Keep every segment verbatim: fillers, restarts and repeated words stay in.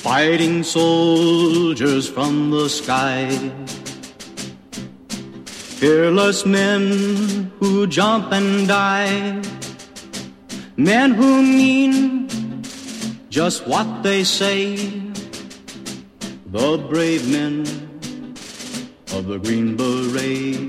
fighting soldiers from the sky, fearless men who jump and die, men who mean just what they say, the brave men of the Green Beret,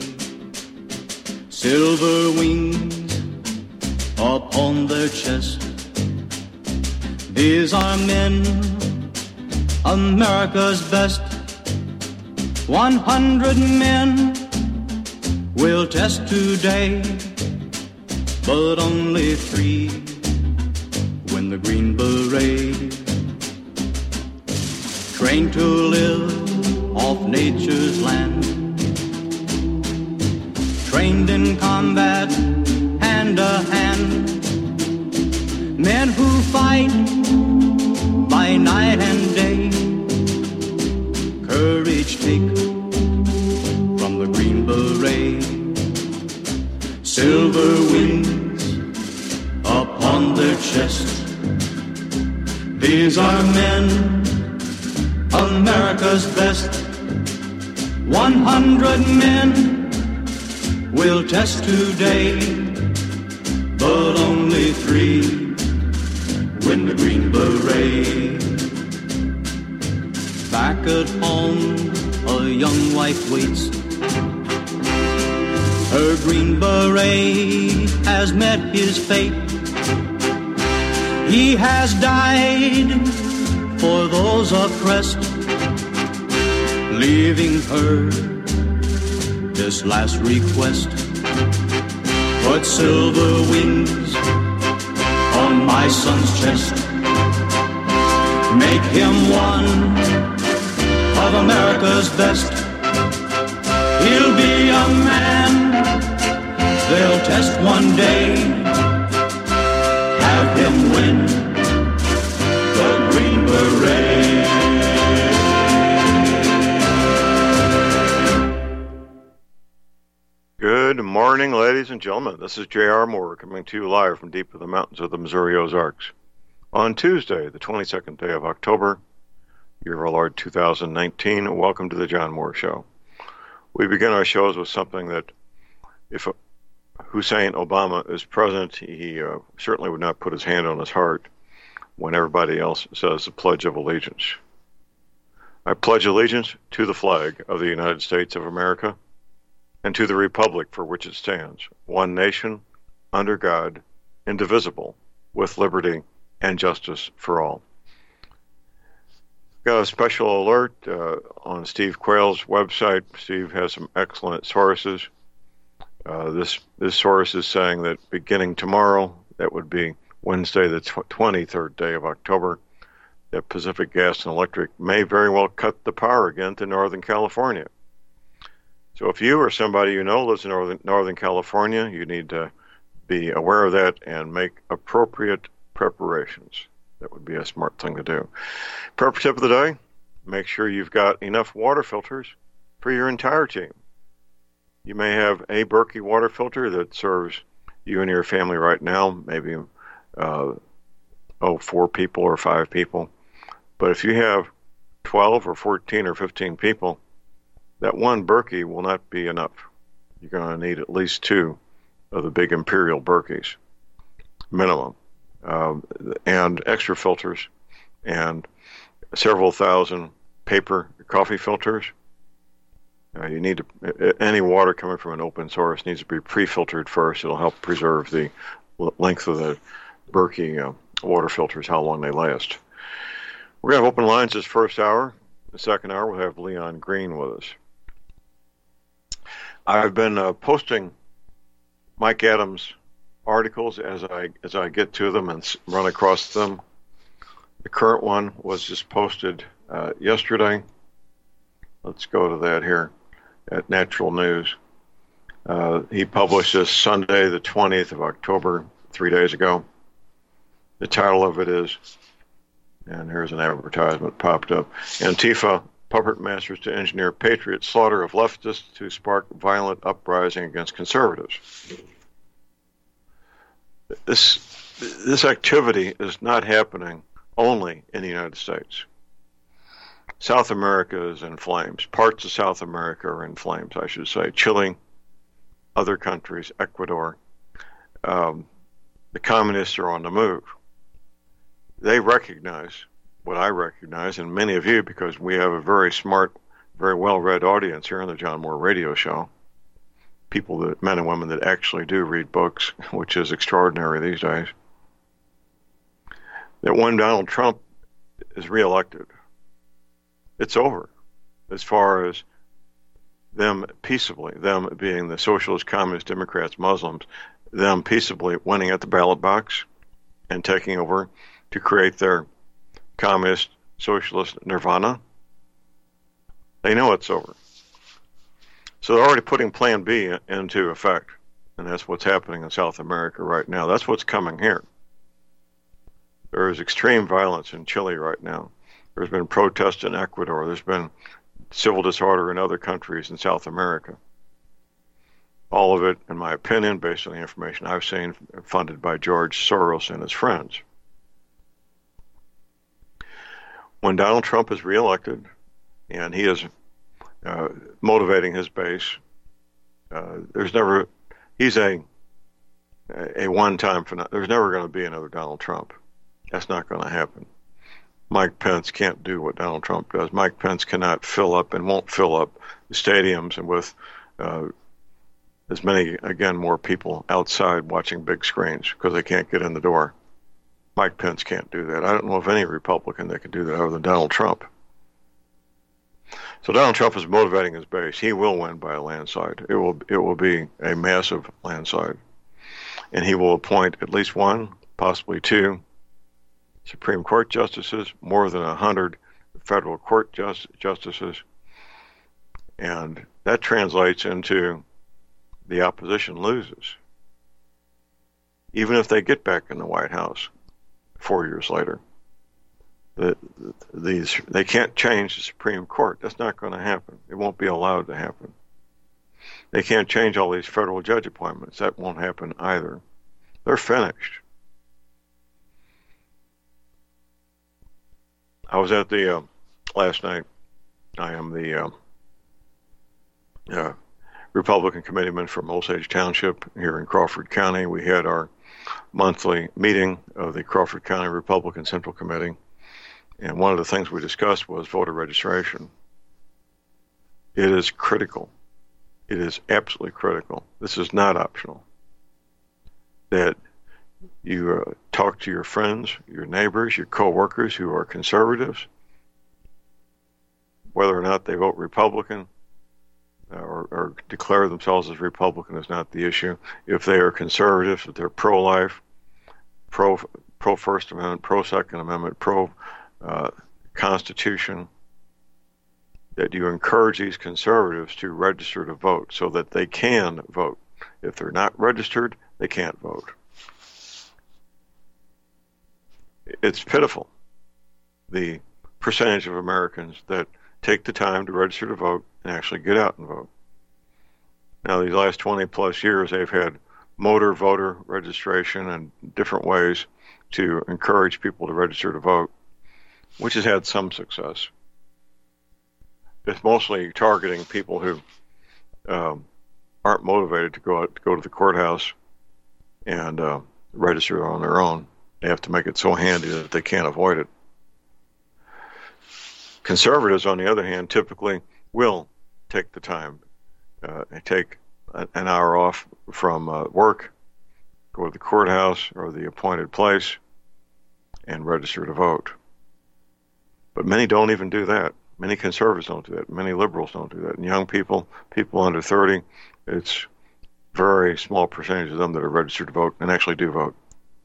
silver wings upon their chest. These are men, America's best. One hundred men will test today, but only three win the Green Beret. Trained to live off nature's land, trained in combat hand to hand, men who fight by night and day, courage take from the Green Beret, silver wings upon their chest. These are men, America's best. One hundred men will test today, but only three win the Green Beret. Back at home, a young wife waits. Her Green Beret has met his fate. He has died for those oppressed, leaving her this last request. Put silver wings on my son's chest. Make him one of America's best. He'll be a man they'll test one day. Have him win the Green Beret. Good morning, ladies and gentlemen. This is J R. Moore coming to you live from deep in the mountains of the Missouri Ozarks on Tuesday, the twenty-second day of October, year of our Lord two thousand nineteen. Welcome to the John Moore Show. We begin our shows with something that, if Hussein Obama is president, he uh, certainly would not put his hand on his heart when everybody else says the Pledge of Allegiance. I pledge allegiance to the flag of the United States of America and to the republic for which it stands, one nation, under God, indivisible, with liberty and justice for all. Got a special alert uh, on Steve Quayle's website. Steve has some excellent sources. Uh, this this source is saying that beginning tomorrow, that would be Wednesday, the twenty-third day of October, that Pacific Gas and Electric may very well cut the power again to Northern California. So if you or somebody you know lives in Northern, Northern California, you need to be aware of that and make appropriate preparations. That would be a smart thing to do. Prep tip of the day, make sure you've got enough water filters for your entire team. You may have a Berkey water filter that serves you and your family right now, maybe uh, oh, four people or five people. But if you have twelve or fourteen or fifteen people, that one Berkey will not be enough. You're going to need at least two of the big Imperial Berkeys, minimum, um, and extra filters, and several thousand paper coffee filters. Uh, you need to, any water coming from an open source needs to be pre-filtered first. It'll help preserve the length of the Berkey uh, water filters, how long they last. We're going to have open lines this first hour. The second hour, we'll have Leon Green with us. I've been uh, posting Mike Adams articles as I as I get to them and run across them. The current one was just posted uh, yesterday. Let's go to that here at Natural News. Uh, he published this Sunday, the twentieth of October, three days ago. The title of it is, and here's an advertisement popped up, Antifa puppet masters to engineer patriot slaughter of leftists to spark violent uprising against conservatives. This this activity is not happening only in the United States. South America is in flames. Parts of South America are in flames, I should say. Chile, other countries, Ecuador. Um, the communists are on the move. They recognize what I recognize, and many of you, because we have a very smart, very well-read audience here on the John Moore Radio Show. People, that men and women that actually do read books, which is extraordinary these days. That when Donald Trump is reelected, it's over as far as them peaceably, them being the socialists, communists, Democrats, Muslims, them peaceably winning at the ballot box and taking over to create their communist, socialist nirvana. They know it's over. So they're already putting Plan B into effect, and that's what's happening in South America right now. That's what's coming here. There is extreme violence in Chile right now. There's been protests in Ecuador. There's been civil disorder in other countries in South America. All of it, in my opinion, based on the information I've seen, funded by George Soros and his friends. When Donald Trump is reelected, and he is uh, motivating his base, uh, there's never, he's a a one-time phenomenon. There's never going to be another Donald Trump. That's not going to happen. Mike Pence can't do what Donald Trump does. Mike Pence cannot fill up and won't fill up the stadiums and with uh, as many, again, more people outside watching big screens because they can't get in the door. Mike Pence can't do that. I don't know of any Republican that can do that other than Donald Trump. So Donald Trump is motivating his base. He will win by a landslide. It will it will be a massive landslide. And he will appoint at least one, possibly two, Supreme Court justices, more than a hundred federal court just, justices. And that translates into the opposition loses. Even if they get back in the White House four years later. The, these they can't change the Supreme Court. That's not going to happen. It won't be allowed to happen. They can't change all these federal judge appointments. That won't happen either. They're finished. I was at the uh, last night. I am the uh, uh, Republican committeeman from Osage Township here in Crawford County. We had our monthly meeting of the Crawford County Republican Central Committee. And one of the things we discussed was voter registration. It is critical. It is absolutely critical. This is not optional. That you uh, talk to your friends, your neighbors, your co-workers who are conservatives, whether or not they vote Republican uh, or, or declare themselves as Republican is not the issue. If they are conservatives, if they're pro-life, pro, pro-First Amendment, pro-Second Amendment, pro Uh, Constitution, that you encourage these conservatives to register to vote so that they can vote. If they're not registered, they can't vote. It's pitiful, the percentage of Americans that take the time to register to vote and actually get out and vote. Now, these last twenty plus years, they've had motor voter registration and different ways to encourage people to register to vote, which has had some success. It's mostly targeting people who um, aren't motivated to go out, to go to the courthouse and uh, register on their own. They have to make it so handy that they can't avoid it. Conservatives, on the other hand, typically will take the time, uh, take an hour off from uh, work, go to the courthouse or the appointed place, and register to vote. But many don't even do that. Many conservatives don't do that. Many liberals don't do that. And young people, people under thirty, it's a very small percentage of them that are registered to vote and actually do vote.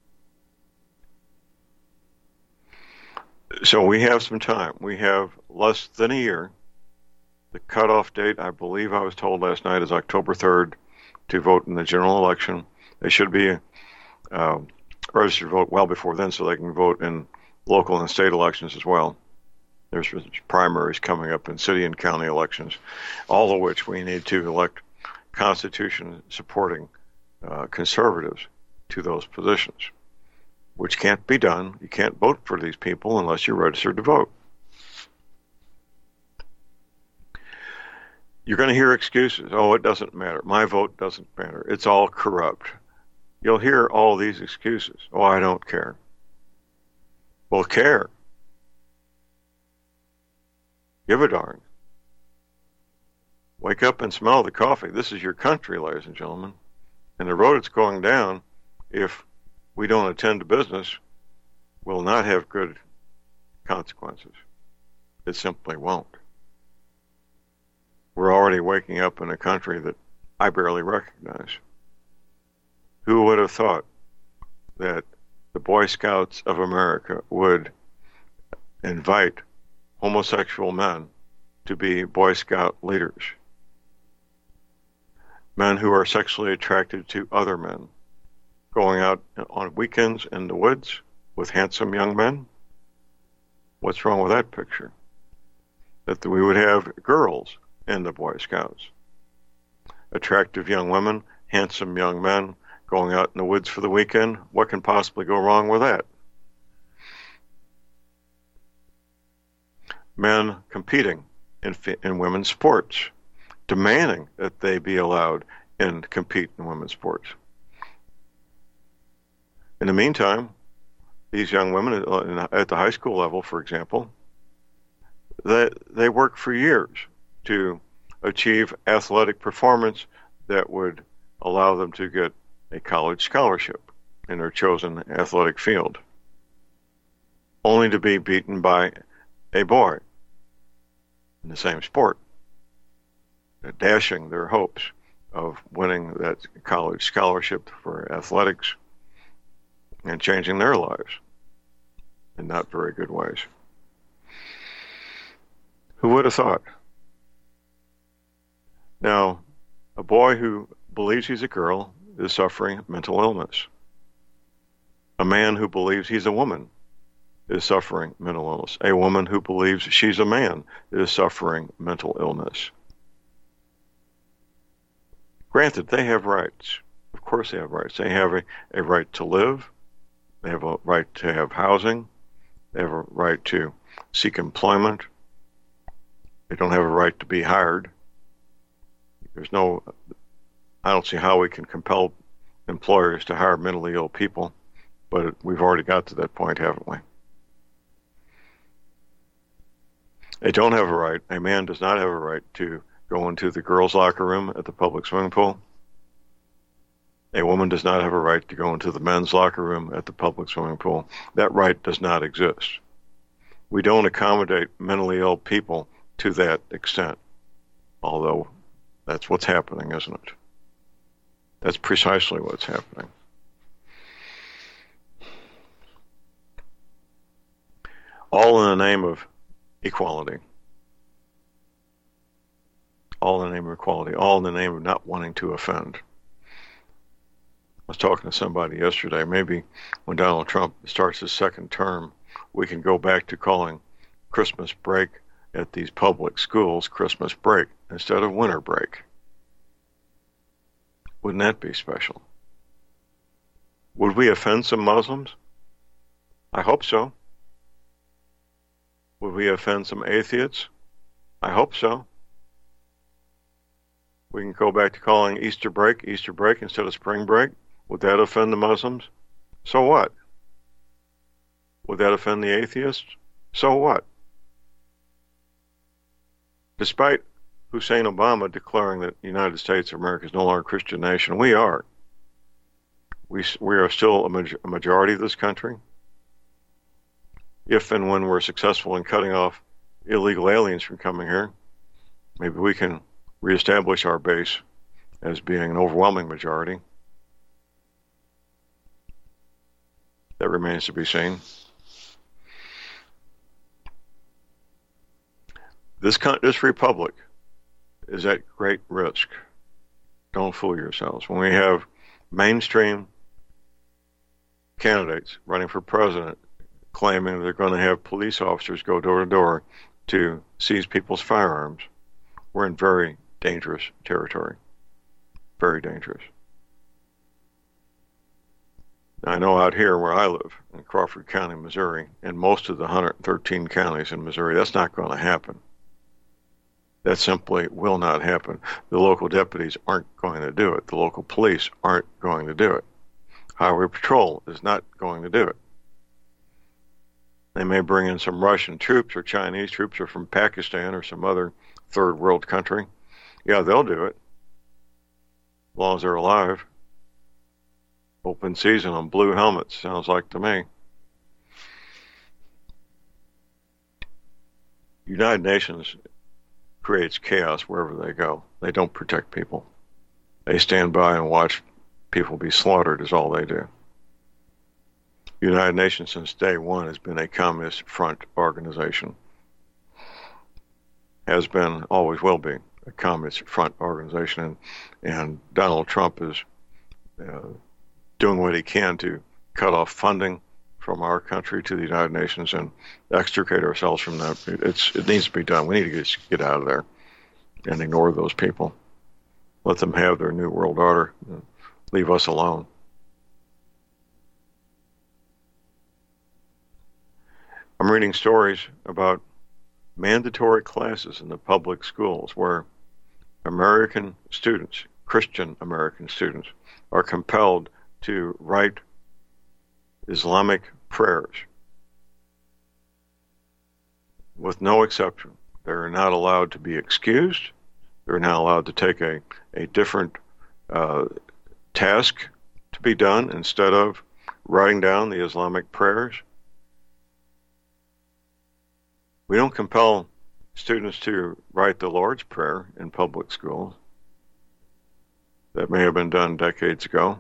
So we have some time. We have less than a year. The cutoff date, I believe I was told last night, is October third to vote in the general election. They should be uh, registered to vote well before then so they can vote in local and state elections as well. There's primaries coming up in city and county elections, all of which we need to elect Constitution-supporting uh, conservatives to those positions, which can't be done. You can't vote for these people unless you're registered to vote. You're going to hear excuses. Oh, it doesn't matter. My vote doesn't matter. It's all corrupt. You'll hear all these excuses. Oh, I don't care. Well, care. Give a darn. Wake up and smell the coffee. This is your country, ladies and gentlemen. And the road it's going down, if we don't attend to business, will not have good consequences. It simply won't. We're already waking up in a country that I barely recognize. Who would have thought that the Boy Scouts of America would invite homosexual men to be Boy Scout leaders? Men who are sexually attracted to other men, going out on weekends in the woods with handsome young men? What's wrong with that picture? That we would have girls in the Boy Scouts. Attractive young women, handsome young men going out in the woods for the weekend. What can possibly go wrong with that? Men competing in, in women's sports, demanding that they be allowed and compete in women's sports. In the meantime, these young women at the high school level, for example, they, they work for years to achieve athletic performance that would allow them to get a college scholarship in their chosen athletic field, only to be beaten by a boy in the same sport, dashing their hopes of winning that college scholarship for athletics and changing their lives in not very good ways. Who would have thought? Now, a boy who believes he's a girl is suffering mental illness. A man who believes he's a woman is suffering mental illness. A woman who believes she's a man is suffering mental illness. Granted, they have rights. Of course they have rights. They have a, a right to live. They have a right to have housing. They have a right to seek employment. They don't have a right to be hired. There's no, I don't see how we can compel employers to hire mentally ill people, but we've already got to that point, haven't we? They don't have a right, a man does not have a right to go into the girls' locker room at the public swimming pool. A woman does not have a right to go into the men's locker room at the public swimming pool. That right does not exist. We don't accommodate mentally ill people to that extent, although that's what's happening, isn't it? That's precisely what's happening. All in the name of equality. All in the name of equality. All in the name of not wanting to offend. I was talking to somebody yesterday. Maybe when Donald Trump starts his second term, we can go back to calling Christmas break at these public schools Christmas break instead of winter break. Wouldn't that be special? Would we offend some Muslims? I hope so. Would we offend some atheists? I hope so. We can go back to calling Easter break Easter break instead of spring break. Would that offend the Muslims? So what? Would that offend the atheists? So what? Despite Hussein Obama declaring that the United States of America is no longer a Christian nation, we are. We, we are still a, major, a majority of this country. If and when we're successful in cutting off illegal aliens from coming here, maybe we can reestablish our base as being an overwhelming majority. That remains to be seen. This, this republic is at great risk. Don't fool yourselves. When we have mainstream candidates running for president claiming they're going to have police officers go door to door to seize people's firearms, we're in very dangerous territory. Very dangerous. Now, I know out here where I live, in Crawford County, Missouri, and most of the one hundred thirteen counties in Missouri, that's not going to happen. That simply will not happen. The local deputies aren't going to do it. The local police aren't going to do it. Highway Patrol is not going to do it. They may bring in some Russian troops or Chinese troops or from Pakistan or some other third world country. Yeah, they'll do it. As long as they're alive. Open season on blue helmets, sounds like to me. United Nations creates chaos wherever they go. They don't protect people. They stand by and watch people be slaughtered is all they do. The United Nations since day one has been a communist front organization. Has been, always will be, a communist front organization. And, and Donald Trump is uh, doing what he can to cut off funding from our country to the United Nations and extricate ourselves from that. It's, it needs to be done. We need to get, get out of there and ignore those people. Let them have their new world order. Leave us alone. I'm reading stories about mandatory classes in the public schools where American students, Christian American students, are compelled to write Islamic prayers with no exception. They're not allowed to be excused. They're not allowed to take a, a different uh, task to be done instead of writing down the Islamic prayers. We don't compel students to write the Lord's Prayer in public schools. That may have been done decades ago.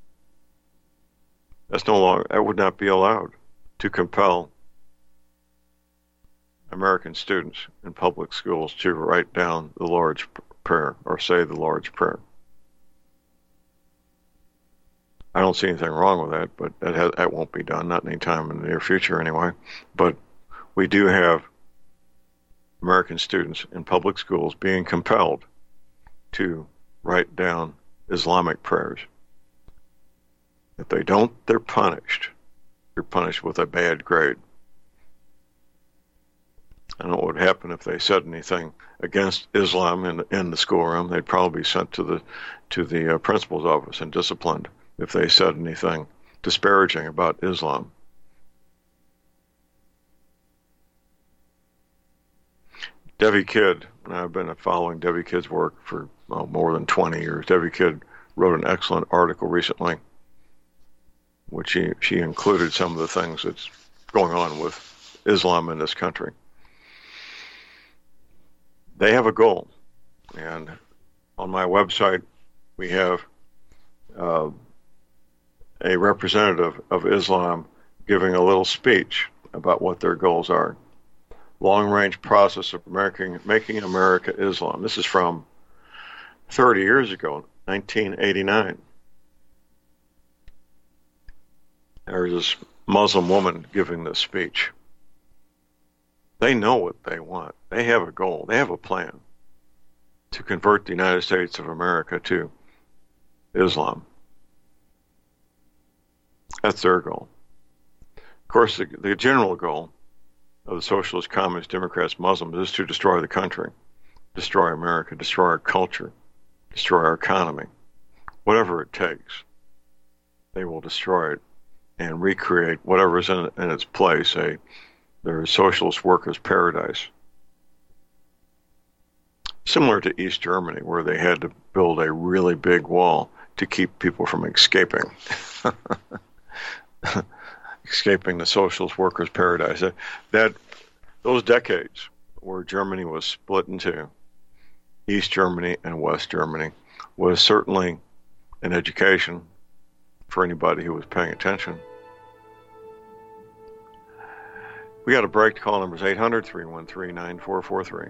That's no longer, that would not be allowed to compel American students in public schools to write down the Lord's Prayer or say the Lord's Prayer. I don't see anything wrong with that, but that, has, that won't be done, not anytime in the near future anyway. But we do have American students in public schools being compelled to write down Islamic prayers. If they don't, they're punished. They're punished with a bad grade. I don't know what would happen if they said anything against Islam in, in the schoolroom. They'd probably be sent to the to the uh, principal's office and disciplined if they said anything disparaging about Islam. Debbie Kidd, and I've been following Debbie Kidd's work for well, more than twenty years. Debbie Kidd wrote an excellent article recently, which she, she included some of the things that's going on with Islam in this country. They have a goal, and on my website we have uh, a representative of Islam giving a little speech about what their goals are. Long-range process of American, making America Islam. This is from thirty years ago, nineteen eighty-nine. There's this Muslim woman giving this speech. They know what they want. They have a goal. They have a plan to convert the United States of America to Islam. That's their goal. Of course, the, the general goal of the socialists, communists, Democrats, Muslims is to destroy the country, destroy America, destroy our culture, destroy our economy. Whatever it takes, they will destroy it and recreate whatever is in, in its place, a their socialist workers' paradise. Similar to East Germany, where they had to build a really big wall to keep people from escaping. Escaping the socialist workers' paradise. That those decades where Germany was split in two, East Germany and West Germany, was certainly an education for anybody who was paying attention. We got a break. Call number is eight hundred, three one three, nine four four three.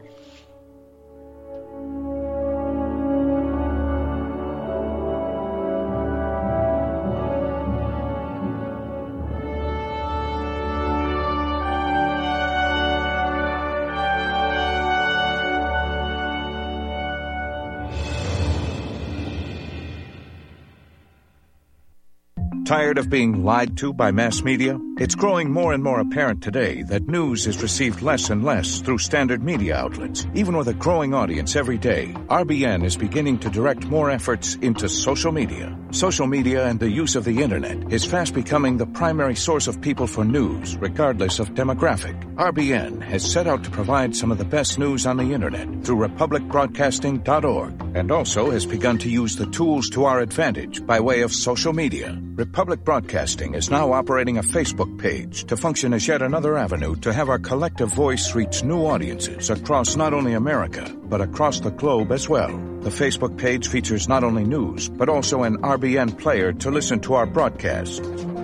Tired of being lied to by mass media? It's growing more and more apparent today that news is received less and less through standard media outlets. Even with a growing audience every day, R B N is beginning to direct more efforts into social media. Social media and the use of the internet is fast becoming the primary source of people for news, regardless of demographic. R B N has set out to provide some of the best news on the internet through republic broadcasting dot org, and also has begun to use the tools to our advantage by way of social media. Republic Broadcasting is now operating a Facebook page to function as yet another avenue to have our collective voice reach new audiences across not only America, but across the globe as well. The Facebook page features not only news, but also an R B N player to listen to our broadcast.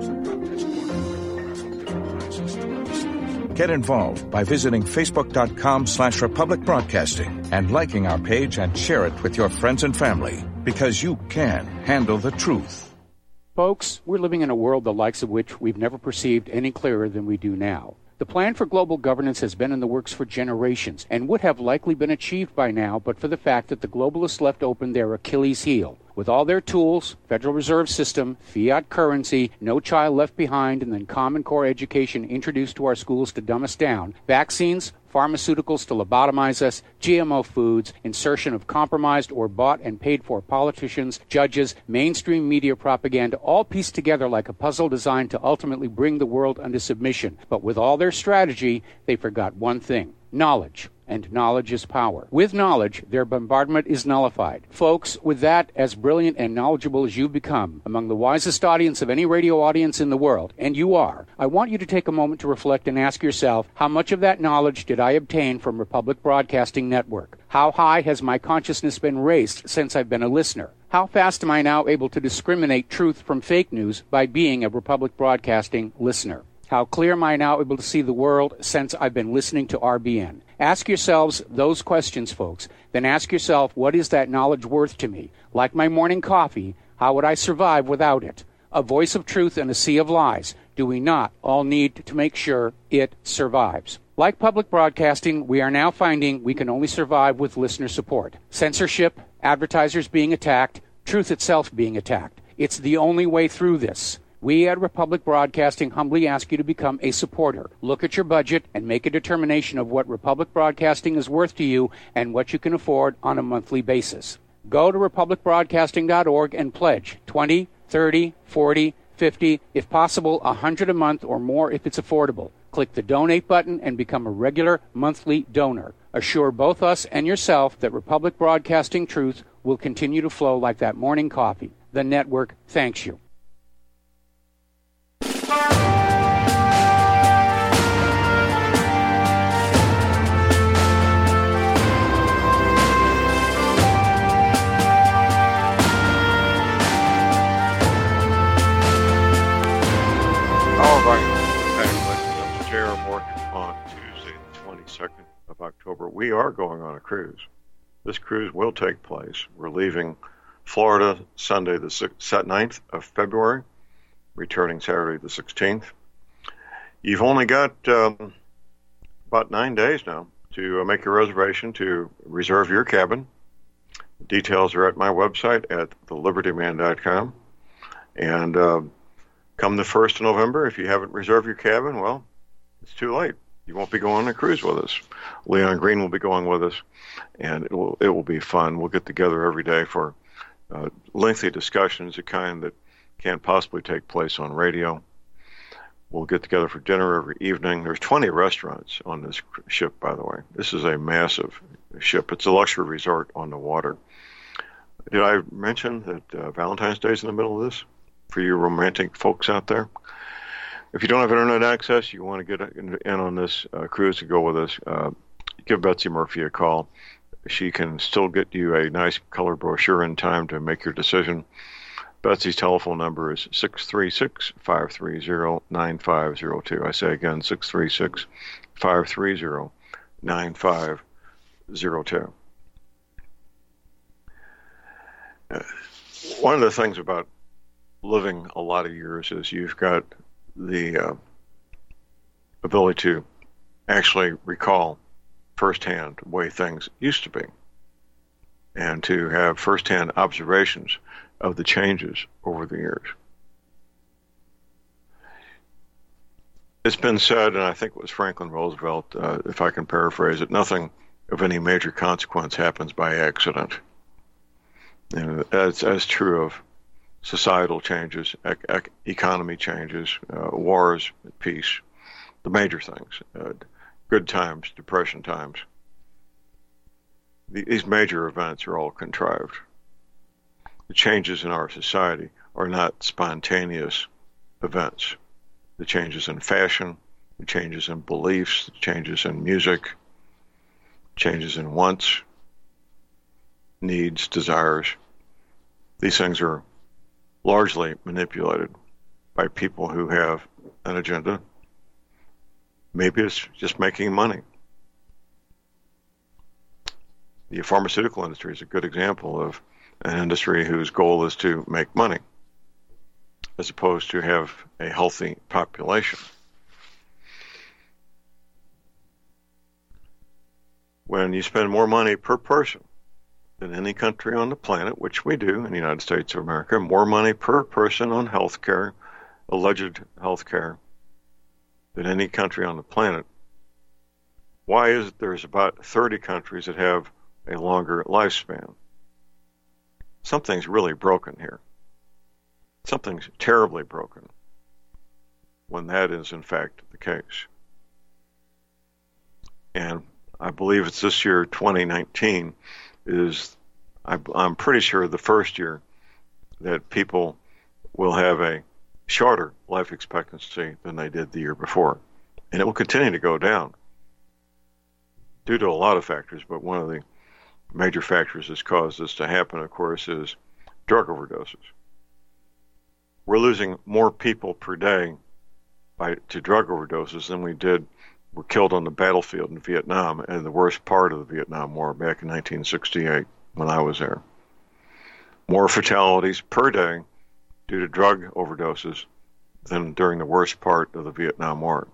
Get involved by visiting facebook.com slash Republic Broadcasting and liking our page and share it with your friends and family, because you can handle the truth. Folks, we're living in a world the likes of which we've never perceived any clearer than we do now. The plan for global governance has been in the works for generations and would have likely been achieved by now but for the fact that the globalists left open their Achilles heel. With all their tools, Federal Reserve System, fiat currency, no child left behind, and then Common Core education introduced to our schools to dumb us down, vaccines, pharmaceuticals to lobotomize us, G M O foods, insertion of compromised or bought and paid for politicians, judges, mainstream media propaganda, all pieced together like a puzzle designed to ultimately bring the world under submission. But with all their strategy, they forgot one thing: knowledge. And knowledge is power. With knowledge, their bombardment is nullified. Folks, with that, as brilliant and knowledgeable as you've become, among the wisest audience of any radio audience in the world, and you are, I want you to take a moment to reflect and ask yourself, how much of that knowledge did I obtain from Republic Broadcasting Network? How high has my consciousness been raised since I've been a listener? How fast am I now able to discriminate truth from fake news by being a Republic Broadcasting listener? How clear am I now able to see the world since I've been listening to R B N? Ask yourselves those questions, folks. Then ask yourself, what is that knowledge worth to me? Like my morning coffee, how would I survive without it? A voice of truth in a sea of lies. Do we not all need to make sure it survives? Like public broadcasting, we are now finding we can only survive with listener support. Censorship, advertisers being attacked, truth itself being attacked. It's the only way through this. We at Republic Broadcasting humbly ask you to become a supporter. Look at your budget and make a determination of what Republic Broadcasting is worth to you and what you can afford on a monthly basis. Go to republic broadcasting dot org and pledge twenty, thirty, forty, fifty, if possible one hundred a month or more if it's affordable. Click the donate button and become a regular monthly donor. Assure both us and yourself that Republic Broadcasting truth will continue to flow like that morning coffee. The network thanks you. October, we are going on a cruise. This cruise will take place. We're leaving Florida Sunday the ninth of February, returning Saturday the sixteenth. You've only got um, about nine days now to uh, make your reservation, to reserve your cabin. Details are at my website at the liberty man dot com. And uh, come the first of November, if you haven't reserved your cabin, well, it's too late. You won't be going on a cruise with us. Leon Green will be going with us, and it will it will be fun. We'll get together every day for uh, lengthy discussions, the kind that can't possibly take place on radio. We'll get together for dinner every evening. There's twenty restaurants on this ship, by the way. This is a massive ship. It's a luxury resort on the water. Did I mention that uh, Valentine's Day is in the middle of this for you romantic folks out there? If you don't have internet access, you want to get in on this uh, cruise to go with us, uh, give Betsy Murphy a call. She can still get you a nice color brochure in time to make your decision. Betsy's telephone number is six three six, five three zero, nine five zero two. I say again, six three six, five three zero, nine five zero two. Uh, one of the things about living a lot of years is you've got the uh, ability to actually recall firsthand the way things used to be and to have firsthand observations of the changes over the years. it's been said, and I think it was Franklin Roosevelt, uh, if I can paraphrase it, nothing of any major consequence happens by accident. And that's, that's true of societal changes, ec- ec- economy changes, uh, wars, peace, the major things, uh, good times, depression times. The, these major events are all contrived. The changes in our society are not spontaneous events. The changes in fashion, the changes in beliefs, the changes in music, changes in wants, needs, desires. These things are largely manipulated by people who have an agenda. Maybe it's just making money. The pharmaceutical industry is a good example of an industry whose goal is to make money, as opposed to have a healthy population. When you spend more money per person than any country on the planet, which we do in the United States of America, more money per person on health care, alleged health care, than any country on the planet, why is it there's about thirty countries that have a longer lifespan? Something's really broken here. Something's terribly broken when that is in fact the case. And I believe it's this year, twenty nineteen, is, I, I'm pretty sure, the first year that people will have a shorter life expectancy than they did the year before. And it will continue to go down due to a lot of factors, but one of the major factors that's caused this to happen, of course, is drug overdoses. We're losing more people per day by, to drug overdoses than we did were killed on the battlefield in Vietnam, and the worst part of the Vietnam War back in nineteen sixty-eight when I was there. More fatalities per day due to drug overdoses than during the worst part of the Vietnam War.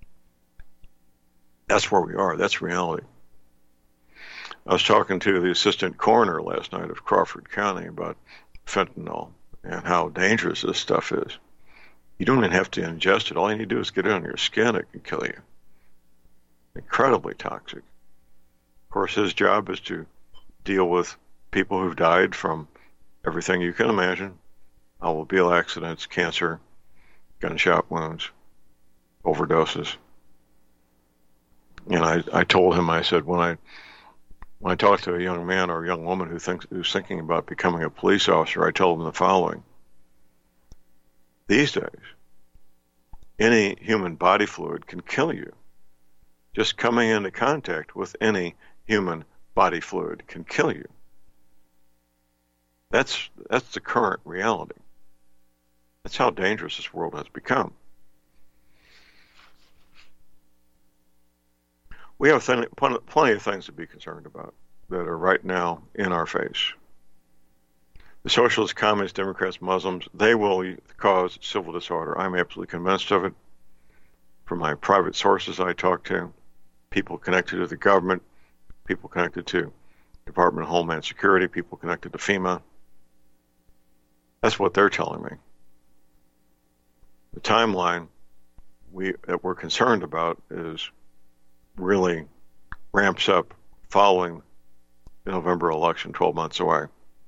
That's where we are. That's reality. I was talking to the assistant coroner last night of Crawford County about fentanyl and how dangerous this stuff is. You don't even have to ingest it. All you need to do is get it on your skin. It can kill you. Incredibly toxic. Of course, his job is to deal with people who've died from everything you can imagine: automobile accidents, cancer, gunshot wounds, overdoses. And I, I told him, I said, when I when I talk to a young man or a young woman who thinks who's thinking about becoming a police officer, I told them the following: these days, any human body fluid can kill you. Just coming into contact with any human body fluid can kill you. That's that's the current reality. That's how dangerous this world has become. We have th- plenty of things to be concerned about that are right now in our face. The socialists, communists, Democrats, Muslims, they will cause civil disorder. I'm absolutely convinced of it. From my private sources I talk to, people connected to the government, people connected to Department of Homeland Security, people connected to FEMA. That's what they're telling me. The timeline we that we're concerned about is really ramps up following the November election, twelve months away.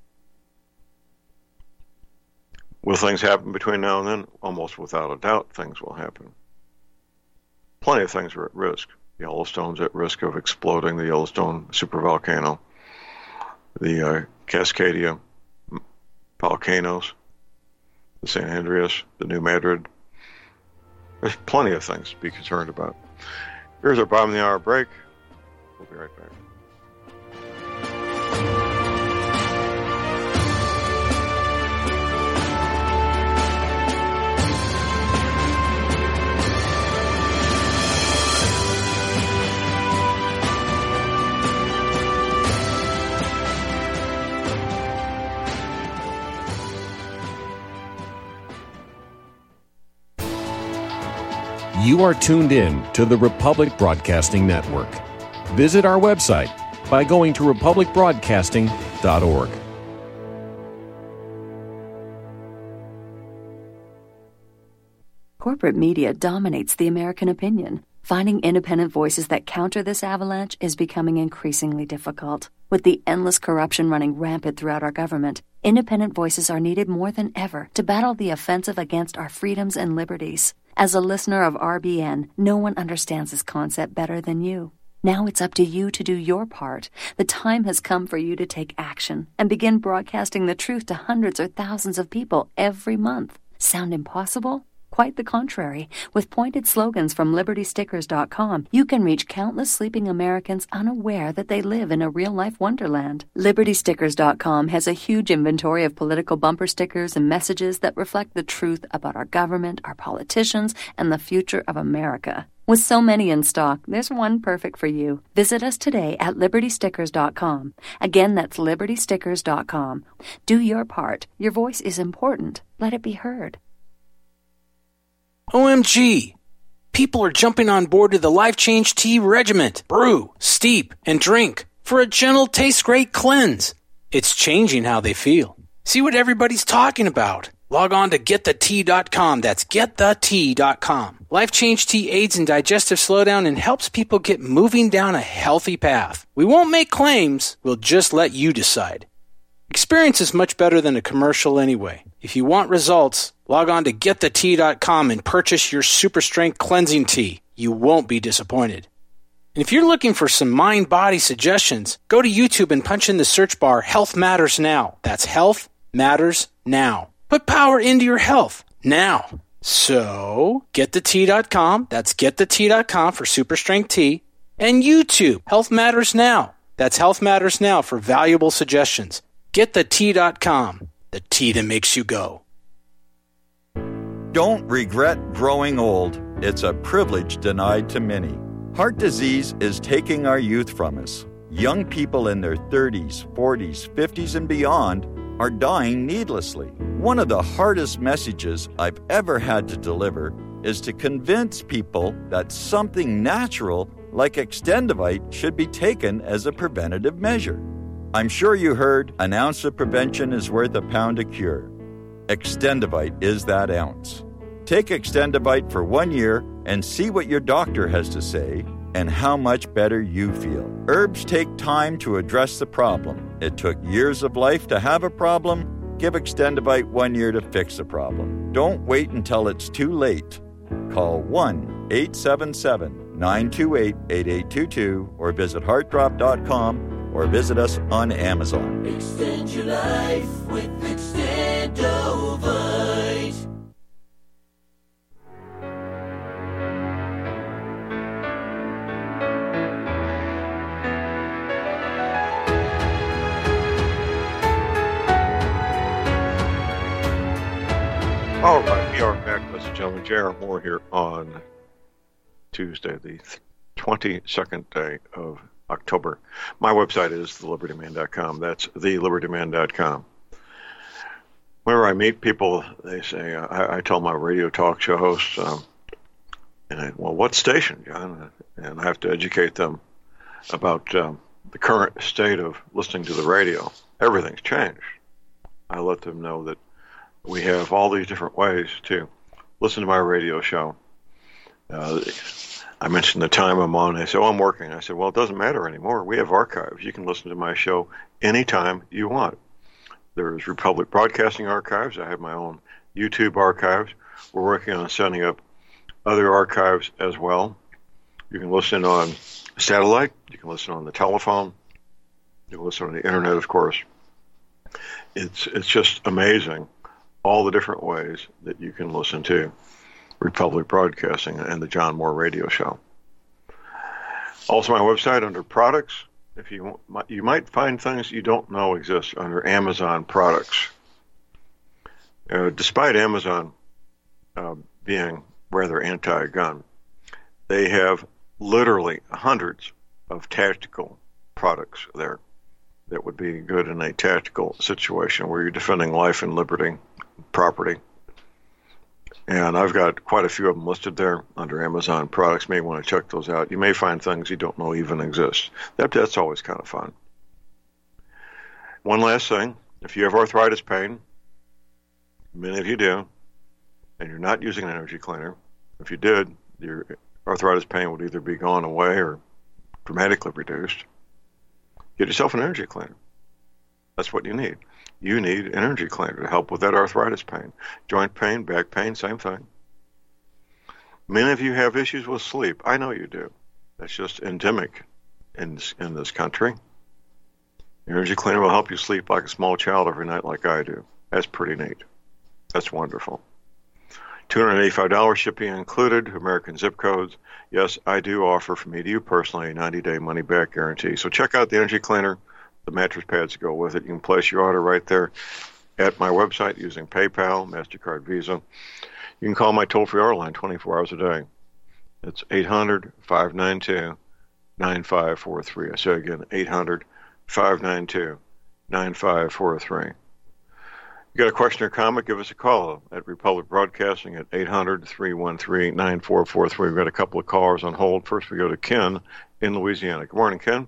Will things happen between now and then? Almost without a doubt, things will happen. Plenty of things are at risk. Yellowstone's at risk of exploding, the Yellowstone supervolcano, the uh, Cascadia volcanoes, the San Andreas, the New Madrid. There's plenty of things to be concerned about. Here's our bottom of the hour break. We'll be right back. You are tuned in to the Republic Broadcasting Network. Visit our website by going to republic broadcasting dot org. Corporate media dominates the American opinion. Finding independent voices that counter this avalanche is becoming increasingly difficult. With the endless corruption running rampant throughout our government, independent voices are needed more than ever to battle the offensive against our freedoms and liberties. As a listener of R B N, no one understands this concept better than you. Now it's up to you to do your part. The time has come for you to take action and begin broadcasting the truth to hundreds or thousands of people every month. Sound impossible? Quite the contrary. With pointed slogans from Liberty Stickers dot com, you can reach countless sleeping Americans unaware that they live in a real-life wonderland. Liberty Stickers dot com has a huge inventory of political bumper stickers and messages that reflect the truth about our government, our politicians, and the future of America. With so many in stock, there's one perfect for you. Visit us today at Liberty Stickers dot com. Again, that's Liberty Stickers dot com. Do your part. Your voice is important. Let it be heard. O M G! People are jumping on board to the Life Change Tea Regiment. Brew, steep, and drink for a gentle, taste-great cleanse. It's changing how they feel. See what everybody's talking about. Log on to get the tea dot com. That's get the tea dot com. Life Change Tea aids in digestive slowdown and helps people get moving down a healthy path. We won't make claims. We'll just let you decide. Experience is much better than a commercial anyway. If you want results, log on to get the tea dot com and purchase your super strength cleansing tea. You won't be disappointed. And if you're looking for some mind-body suggestions, go to YouTube and punch in the search bar Health Matters Now. That's Health Matters Now. Put power into your health now. So, get the tea dot com. That's get the tea dot com for super strength tea. And YouTube, Health Matters Now. That's Health Matters Now for valuable suggestions. get the tea dot com. The tea that makes you go. Don't regret growing old. It's a privilege denied to many. Heart disease is taking our youth from us. Young people in their thirties, forties, fifties, and beyond are dying needlessly. One of the hardest messages I've ever had to deliver is to convince people that something natural like Extendivite should be taken as a preventative measure. I'm sure you heard, an ounce of prevention is worth a pound of cure. Extendivite is that ounce. Take Extendivite for one year and see what your doctor has to say and how much better you feel. Herbs take time to address the problem. It took years of life to have a problem. Give Extendivite one year to fix the problem. Don't wait until it's too late. Call one eight seven seven, nine two eight, eight eight two two or visit heart drop dot com or visit us on Amazon. Extend your life with Extendovite. All right, we are back, ladies and gentlemen. J R Moore here on Tuesday, the twenty-second day of October. My website is the liberty man dot com. That's the liberty man dot com. Whenever I meet people, they say, uh, I, I tell my radio talk show hosts, um, and I, well, what station, John? And I have to educate them about um, the current state of listening to the radio. Everything's changed. I let them know that we have all these different ways to listen to my radio show. Uh, I mentioned the time I'm on. They said, oh, I'm working. I said, well, it doesn't matter anymore. We have archives. You can listen to my show anytime you want. There's Republic Broadcasting Archives. I have my own YouTube archives. We're working on setting up other archives as well. You can listen on satellite. You can listen on the telephone. You can listen on the internet, of course. It's it's just amazing all the different ways that you can listen to Republic Broadcasting and the John Moore Radio Show. Also, my website under products. If you you might find things you don't know exist under Amazon products. Uh, despite Amazon uh, being rather anti-gun, they have literally hundreds of tactical products there that would be good in a tactical situation where you're defending life and liberty, property. And I've got quite a few of them listed there under Amazon products. You may want to check those out. You may find things you don't know even exist. That, that's always kind of fun. One last thing. If you have arthritis pain, many of you do, and you're not using an energy cleaner, if you did, your arthritis pain would either be gone away or dramatically reduced. Get yourself an energy cleaner. That's what you need. You need an energy cleaner to help with that arthritis pain. Joint pain, back pain, same thing. Many of you have issues with sleep. I know you do. That's just endemic in this, in this country. Your energy cleaner will help you sleep like a small child every night like I do. That's pretty neat. That's wonderful. two hundred eighty-five dollars shipping included, American zip codes. Yes, I do offer, from me to you personally, a ninety-day money-back guarantee. So check out the energy cleaner, the mattress pads that go with it. You can place your order right there at my website using PayPal, MasterCard, Visa. You can call my toll-free order line twenty-four hours a day. It's eight hundred, five nine two, nine five four three. I say again, eight hundred, five nine two, nine five four three. You got a question or comment, give us a call at Republic Broadcasting at eight hundred, three one three, nine four four three. We've got a couple of callers on hold. First, we go to Ken in Louisiana. Good morning, Ken.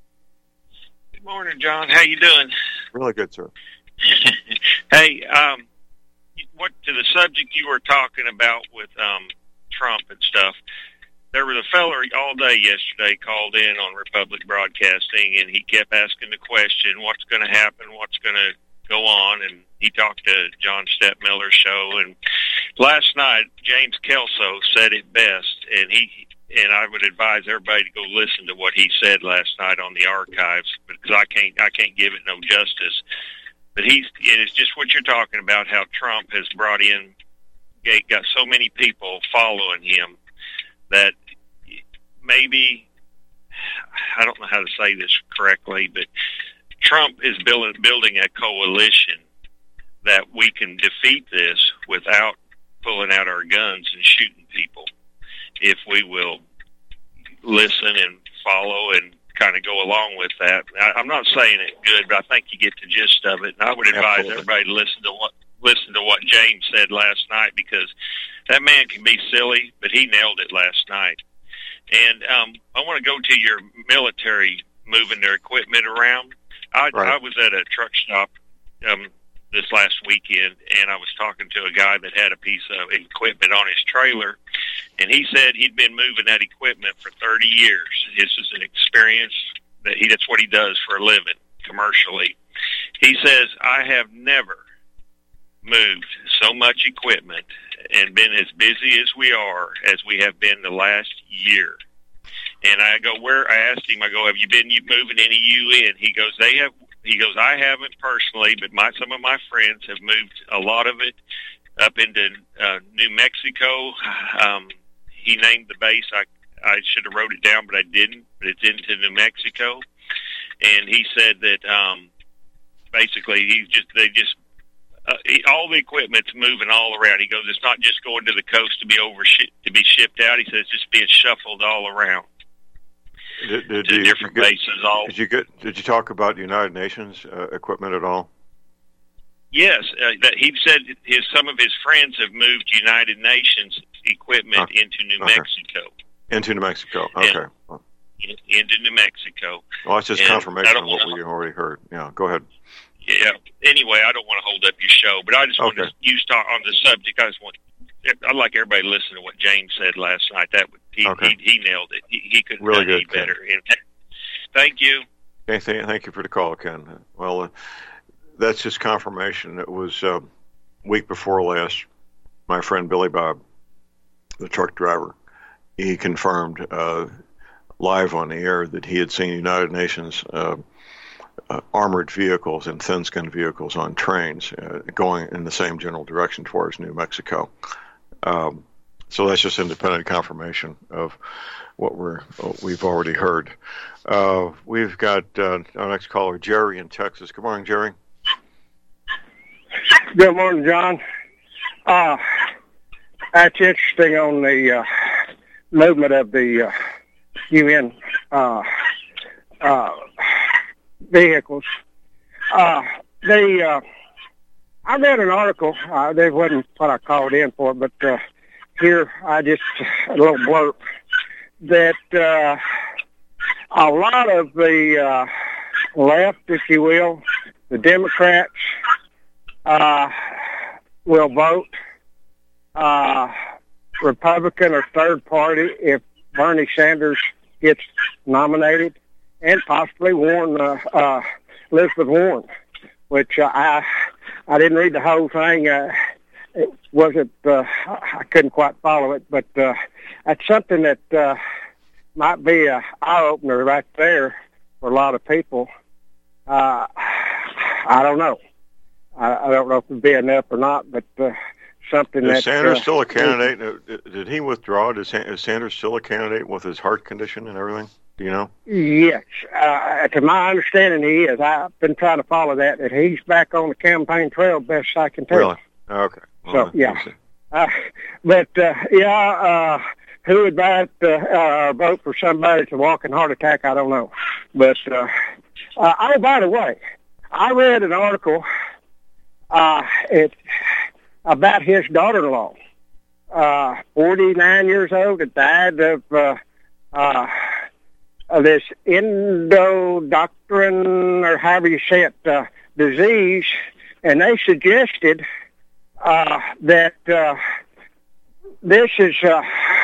Good morning, John. How you doing? Really good, sir. Hey, um, what to the subject you were talking about with um, Trump and stuff, there was a fella all day yesterday called in on Republic Broadcasting, and he kept asking the question, what's going to happen, what's going to go on, and he talked to John Stettmiller's show, and last night James Kelso said it best, and he and I would advise everybody to go listen to what he said last night on the archives, because I can't I can't give it no justice. But he's it is just what you're talking about, how Trump has brought in, got so many people following him that maybe, I don't know how to say this correctly, but Trump is building building a coalition that we can defeat this without pulling out our guns and shooting people, if we will listen and follow and kind of go along with that. I, I'm not saying it good, but I think you get the gist of it. And I would advise Absolutely. everybody to listen to what listen to what James said last night, because that man can be silly, but he nailed it last night. And um, I want to go to your military moving their equipment around. I, right. I was at a truck stop um, this last weekend, and I was talking to a guy that had a piece of equipment on his trailer, and he said he'd been moving that equipment for thirty years. This is an experience that he, that's what he does for a living, commercially. He says, I have never moved so much equipment and been as busy as we are as we have been the last year. And I go, where? I asked him, I go, have you been moving any U N? He goes, they have. He goes, I haven't personally, but my some of my friends have moved a lot of it up into uh, New Mexico. Um, he named the base. I I should have wrote it down, but I didn't. But it's into New Mexico, and he said that um, basically he just they just uh, he, all the equipment's moving all around. He goes, it's not just going to the coast to be over to be shipped out. He says it's just being shuffled all around. Did, did, to you, different did you get, bases. All did you get? Did you talk about United Nations uh, equipment at all? Yes, uh, that he said his some of his friends have moved United Nations equipment uh, into New okay. Mexico. Into New Mexico, okay. And, in, into New Mexico. Well, that's just and confirmation of what wanna, we already heard. Yeah, go ahead. Yeah. Anyway, I don't want to hold up your show, but I just okay. want to use talk on the subject. I just want. I'd like everybody to listen to what James said last night. That would, he, okay. he he nailed it. He, he couldn't really have done any better. And thank you. Okay, th- thank you for the call, Ken. Well, uh, that's just confirmation. It was uh, week before last. My friend Billy Bob, the truck driver, he confirmed uh, live on the air that he had seen United Nations uh, uh, armored vehicles and thin-skinned vehicles on trains uh, going in the same general direction towards New Mexico. Um, so that's just independent confirmation of what we're what we've already heard. Uh, we've got uh, our next caller, Jerry in Texas. Good morning, Jerry. Good morning, John. Uh, that's interesting on the uh, movement of the uh, U N uh, uh, vehicles. Uh, the uh, I read an article. Uh, that wasn't what I called in for, but uh, here I just a little blurb that uh, a lot of the uh, left, if you will, the Democrats uh, will vote uh, Republican or third party if Bernie Sanders gets nominated, and possibly Warren, uh, uh, Elizabeth Warren, which uh, I I didn't read the whole thing. Uh, it wasn't uh, I couldn't quite follow it, but uh, that's something that uh, might be a eye opener right there for a lot of people. Uh, I don't know. I, I don't know if it'd be enough or not, but uh, something is that... Is Sanders uh, still a candidate? Did he withdraw? Is Sanders still a candidate with his heart condition and everything? Do you know? Yes. Uh, to my understanding, he is. I've been trying to follow that, that he's back on the campaign trail, best I can tell. Really? Okay. Well, so, yeah. Uh, but, uh, yeah, uh, who would buy uh, uh, vote for somebody to walk in heart attack, I don't know. But, uh, uh, oh, by the way, I read an article uh, it, about his daughter-in-law, uh, forty-nine years old, that died of, uh, uh, of this endodoctrin, or however you say it, uh, disease, and they suggested uh, that uh, this is, uh,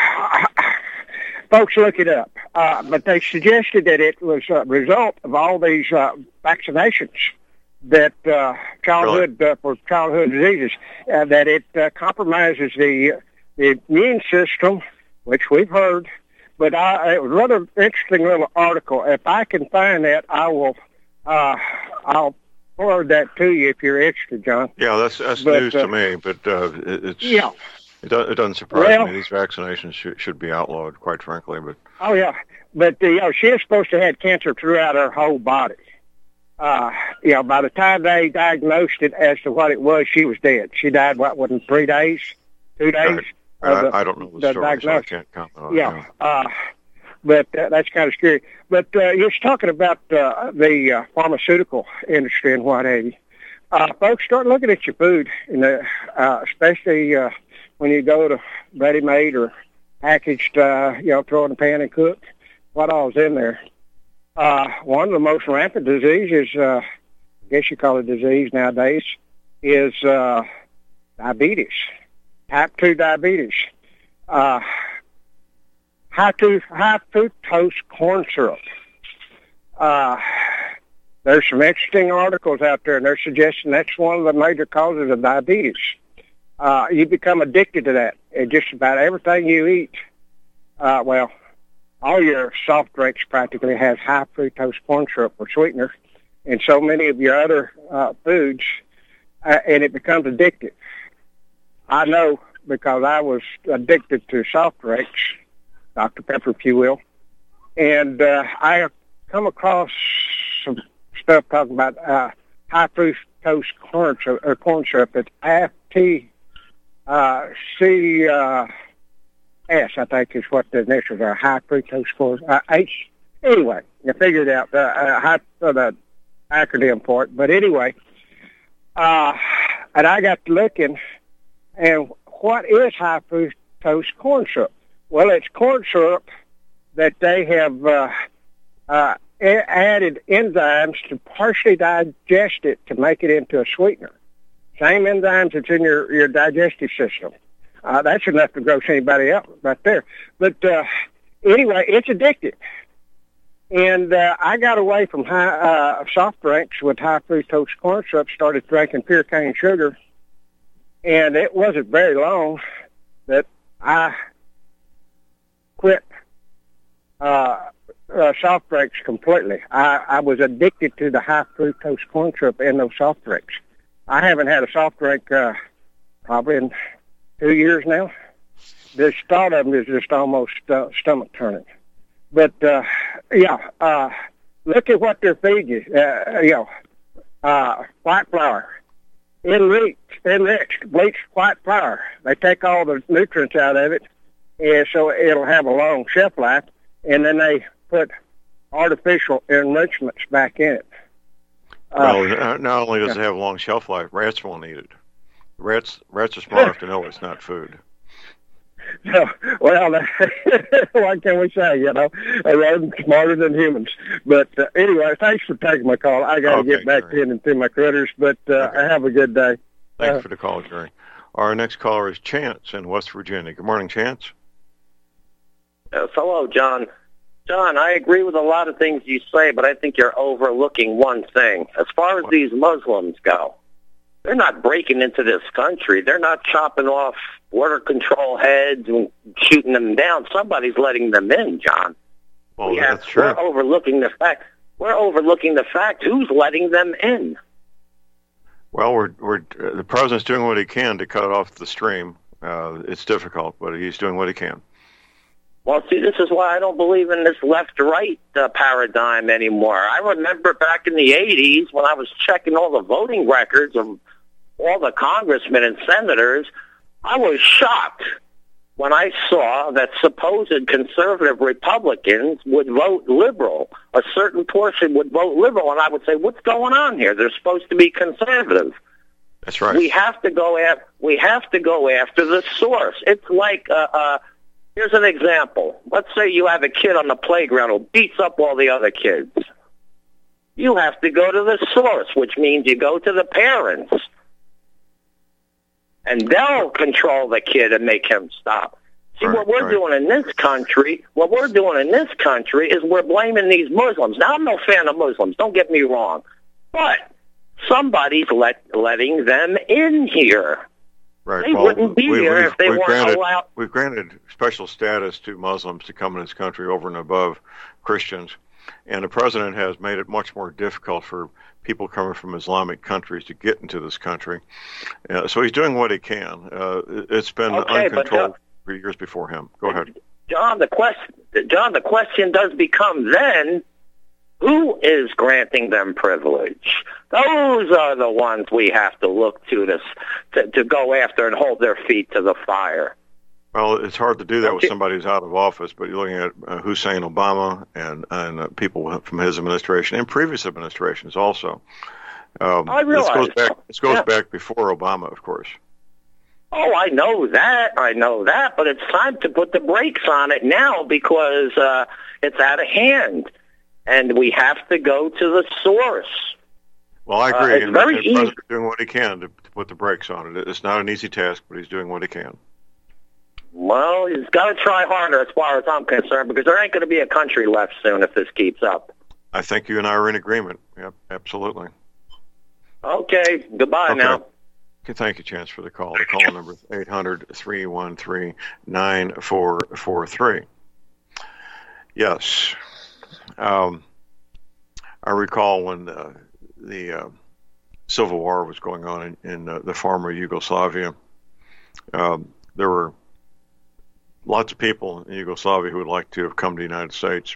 folks look it up, uh, but they suggested that it was a result of all these uh, vaccinations that uh, childhood uh, for childhood diseases, uh, that it uh, compromises the the immune system, which we've heard. But I, it was a rather interesting little article. If I can find that, I will. Uh, I'll forward that to you if you're interested, John. Yeah, that's that's but, news uh, to me, but uh, it, it's yeah. It, do, it doesn't surprise well, me. These vaccinations should, should be outlawed, quite frankly. But oh yeah, but uh, you know, she is supposed to have had cancer throughout her whole body. Uh, you know, by the time they diagnosed it as to what it was, she was dead. She died, what, within three days, two days? Right. I, the, I don't know the, the story, diagnosis. so I can't comment on yeah, it. Yeah, uh, but uh, that's kind of scary. But uh, you're talking about uh, the uh, pharmaceutical industry and what have you. Uh, folks, start looking at your food, and uh, uh, especially uh, when you go to ready-made or packaged, uh, you know, throw in the pan and cook, what all's in there. Uh, one of the most rampant diseases, uh, I guess you call it disease nowadays, is uh, diabetes, type two diabetes. Uh, high, to, high fructose corn syrup. Uh, there's some interesting articles out there, and they're suggesting that's one of the major causes of diabetes. Uh, you become addicted to that, and just about everything you eat, uh, well, all your soft drinks practically has high fructose corn syrup or sweetener, and so many of your other uh, foods, uh, and it becomes addictive. I know because I was addicted to soft drinks, Doctor Pepper, if you will, and uh, I have come across some stuff talking about uh, high fructose corn syrup, or corn syrup. It's F T C. Uh, S, I think, is what the initials are, high fructose corn, uh, H. Anyway, you figured out the, uh, high, uh, the acronym for it. But anyway, uh, and I got to looking, and what is high fructose corn syrup? Well, it's corn syrup that they have uh, uh, a- added enzymes to partially digest it to make it into a sweetener. Same enzymes that's in your, your digestive system. Uh, that's enough to gross anybody out right there. But uh, anyway, it's addictive. And uh, I got away from high uh, soft drinks with high fructose corn syrup, started drinking pure cane sugar, and it wasn't very long that I quit uh, uh, soft drinks completely. I, I was addicted to the high fructose corn syrup in those soft drinks. I haven't had a soft drink uh, probably in two years now. The thought of them is just almost uh, stomach turning. But uh, yeah, uh, look at what they're feeding you. Uh, you know, uh, white flour, enriched, enriched, bleached white flour. They take all the nutrients out of it, and so it'll have a long shelf life. And then they put artificial enrichments back in it. Well, Uh, not only does yeah. it have a long shelf life, rats won't eat it. Rats, rats are smart enough to know it's not food. So, well, what can we say? You know, they're smarter than humans. But uh, anyway, thanks for taking my call. I got to Okay, get back Jerry. to to my critters. But uh, Okay. have a good day. Thanks Uh, for the call, Jerry. Our next caller is Chance in West Virginia. Good morning, Chance. Yes, hello, John. John, I agree with a lot of things you say, but I think you're overlooking one thing. As far as these Muslims go, they're not breaking into this country. They're not chopping off border control heads and shooting them down. Somebody's letting them in, John. Well, we that's have, true. We're overlooking the fact. We're overlooking the fact who's letting them in. Well, we're we're uh, the president's doing what he can to cut off the stream. Uh, it's difficult, but he's doing what he can. Well, see, this is why I don't believe in this left-right uh, paradigm anymore. I remember back in the eighties when I was checking all the voting records of all the congressmen and senators, I was shocked when I saw that supposed conservative Republicans would vote liberal. A certain portion would vote liberal, and I would say, what's going on here? They're supposed to be conservative. That's right. We have to go after, we have to go after the source. It's like... Uh, uh, Here's an example. Let's say you have a kid on the playground who beats up all the other kids. You have to go to the source, which means you go to the parents. And they'll control the kid and make him stop. See, right, what we're right. doing in this country, what we're doing in this country is we're blaming these Muslims. Now, I'm no fan of Muslims, don't get me wrong. But somebody's let, letting them in here. Right. They well, wouldn't be we, here we've, if they we've weren't granted, allowed. We've granted special status to Muslims to come in this country over and above Christians, and the president has made it much more difficult for people coming from Islamic countries to get into this country. Uh, so he's doing what he can. Uh, it's been Okay, uncontrolled but, uh, for years before him. Go ahead. John, the question, John, the question does become then, who is granting them privilege? Those are the ones we have to look to to, to, to go after and hold their feet to the fire. Well, it's hard to do that with Okay. somebody who's out of office, but you're looking at uh, Hussein Obama and, and uh, people from his administration and previous administrations also. Um, I realize. This goes back, this goes Yeah. back before Obama, of course. Oh, I know that. I know that. But it's time to put the brakes on it now because uh, it's out of hand. And we have to go to the source. Well, I Uh, agree. it's and very the easy. president's doing what he can to, to put the brakes on it. It's not an easy task, but he's doing what he can. Well, he's got to try harder as far as I'm concerned because there ain't going to be a country left soon if this keeps up. I think you and I are in agreement. Yep, absolutely. Okay, goodbye Okay. now. Okay, thank you, Chance, for the call. The call number is eight hundred, three one three, nine four four three. Yes. Um, I recall when the, the uh, Civil War was going on in, in uh, the former Yugoslavia, um, there were lots of people in Yugoslavia who would like to have come to the United States.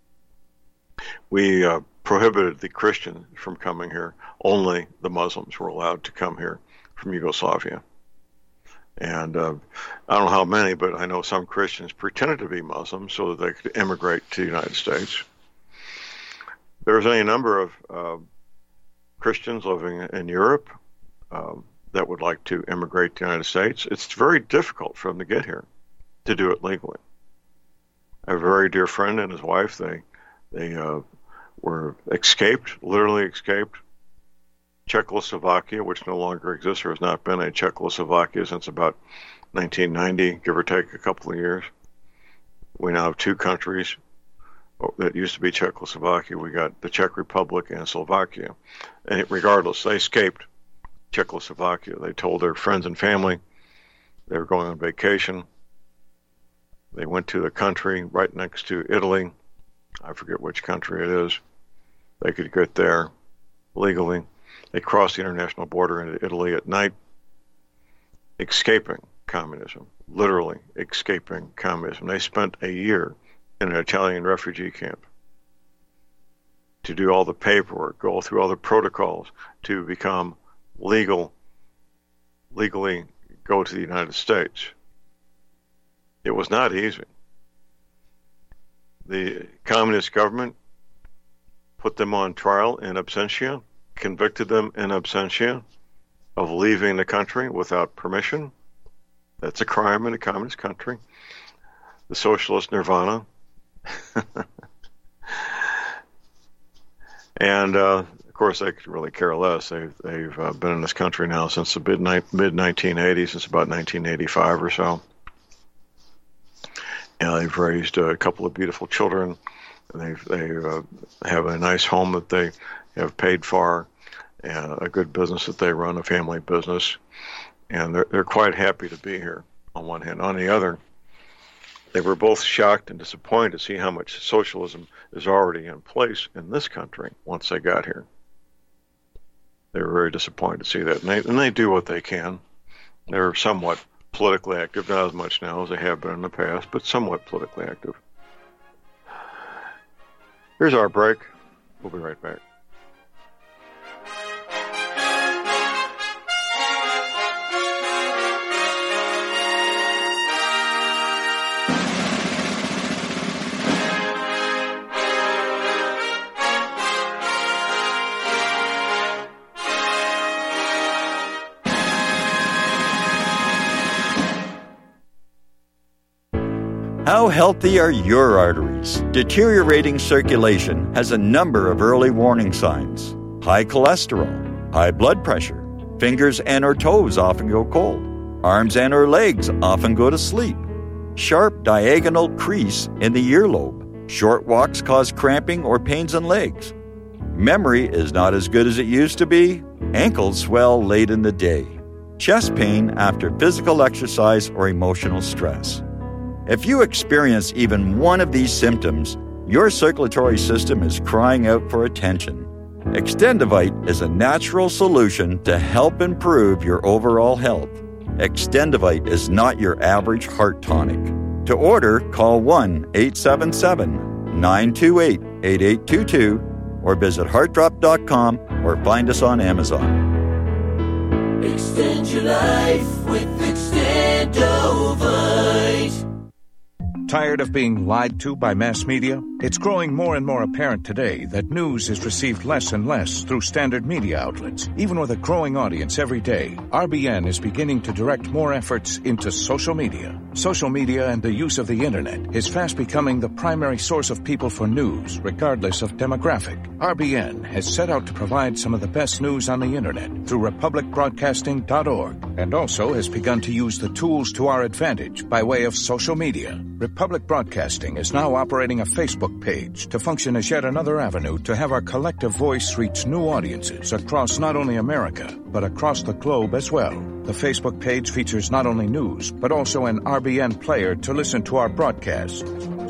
We uh, prohibited the Christians from coming here. Only the Muslims were allowed to come here from Yugoslavia. And uh, I don't know how many, but I know some Christians pretended to be Muslims so that they could immigrate to the United States. There's any number of uh, Christians living in Europe uh, that would like to immigrate to the United States. It's very difficult for them to get here, to do it legally. I have a very dear friend and his wife. They they uh, were escaped, literally escaped Czechoslovakia, which no longer exists. There has not been a Czechoslovakia since about nineteen ninety, give or take a couple of years. We now have two countries that used to be Czechoslovakia. We got the Czech Republic and Slovakia. And regardless, they escaped Czechoslovakia. They told their friends and family they were going on vacation. They went to the country right next to Italy. I forget which country it is. They could get there legally. They crossed the international border into Italy at night, escaping communism, literally escaping communism. They spent a year in an Italian refugee camp to do all the paperwork, go through all the protocols to become legal, legally go to the United States. It was not easy. The communist government put them on trial in absentia, convicted them in absentia of leaving the country without permission. That's a crime in a communist country. The socialist nirvana. And, uh, of course, they could really care less. They've they've uh, been in this country now since the mid mid nineteen eighties, since about nineteen eighty-five or so. And they've raised a couple of beautiful children. They they uh, have a nice home that they have paid for, and a good business that they run, a family business, and they're they're quite happy to be here. On one hand, on the other, they were both shocked and disappointed to see how much socialism is already in place in this country once they got here. They were very disappointed to see that, and they, and they do what they can. They're somewhat politically active, not as much now as they have been in the past, but somewhat politically active. Here's our break. We'll be right back. How healthy are your arteries? Deteriorating circulation has a number of early warning signs. High cholesterol, high blood pressure, fingers and or toes often go cold, arms and or legs often go to sleep, sharp diagonal crease in the earlobe, short walks cause cramping or pains in legs, memory is not as good as it used to be, ankles swell late in the day, chest pain after physical exercise or emotional stress. If you experience even one of these symptoms, your circulatory system is crying out for attention. Extendivite is a natural solution to help improve your overall health. Extendivite is not your average heart tonic. To order, call one eight seven seven, nine two eight, eight eight two two or visit heart drop dot com or find us on Amazon. Extend your life with Extendovite. Tired of being lied to by mass media? It's growing more and more apparent today that news is received less and less through standard media outlets. Even with a growing audience every day, R B N is beginning to direct more efforts into social media. Social media and the use of the internet is fast becoming the primary source of people for news, regardless of demographic. R B N has set out to provide some of the best news on the internet through republic broadcasting dot org, and also has begun to use the tools to our advantage by way of social media. Republic Broadcasting is now operating a Facebook page to function as yet another avenue to have our collective voice reach new audiences across not only America, but across the globe as well. The Facebook page features not only news, but also an R B N player to listen to our broadcast.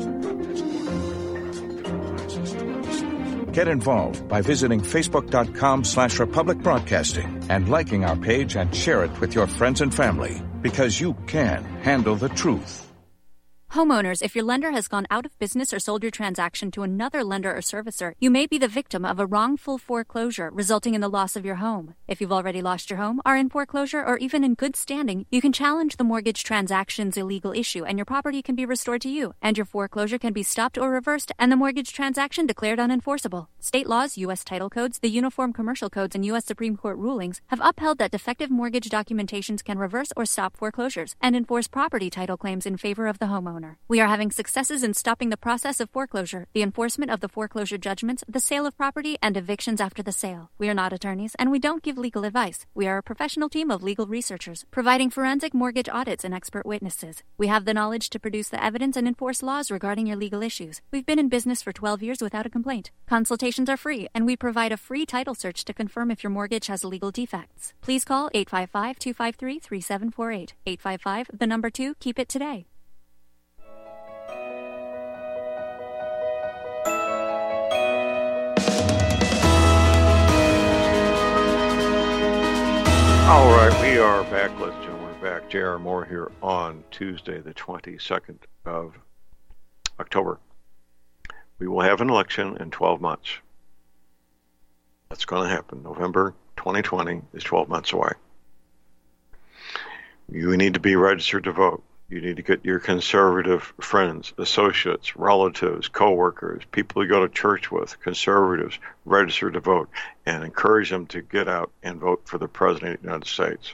Get involved by visiting facebook.com slash Republic Broadcasting and liking our page and share it with your friends and family, because you can handle the truth. Homeowners, if your lender has gone out of business or sold your transaction to another lender or servicer, you may be the victim of a wrongful foreclosure, resulting in the loss of your home. If you've already lost your home, are in foreclosure, or even in good standing, you can challenge the mortgage transaction's illegal issue, and your property can be restored to you, and your foreclosure can be stopped or reversed, and the mortgage transaction declared unenforceable. State laws, U S title codes, the Uniform Commercial Codes, and U S Supreme Court rulings have upheld that defective mortgage documentations can reverse or stop foreclosures and enforce property title claims in favor of the homeowner. We are having successes in stopping the process of foreclosure, the enforcement of the foreclosure judgments, the sale of property, and evictions after the sale. We are not attorneys, and we don't give legal advice. We are a professional team of legal researchers, providing forensic mortgage audits and expert witnesses. We have the knowledge to produce the evidence and enforce laws regarding your legal issues. We've been in business for twelve years without a complaint. Consultations are free, and we provide a free title search to confirm if your mortgage has legal defects. Please call eight five five, two five three, three seven four eight. eight five five, the number two, keep it today. All right, we are back, ladies and gentlemen. We're back. J R. Moore here on Tuesday, the twenty-second of October. We will have an election in twelve months. That's going to happen. November twenty twenty is twelve months away. You need to be registered to vote. You need to get your conservative friends, associates, relatives, co-workers, people you go to church with, conservatives, registered to vote, and encourage them to get out and vote for the President of the United States.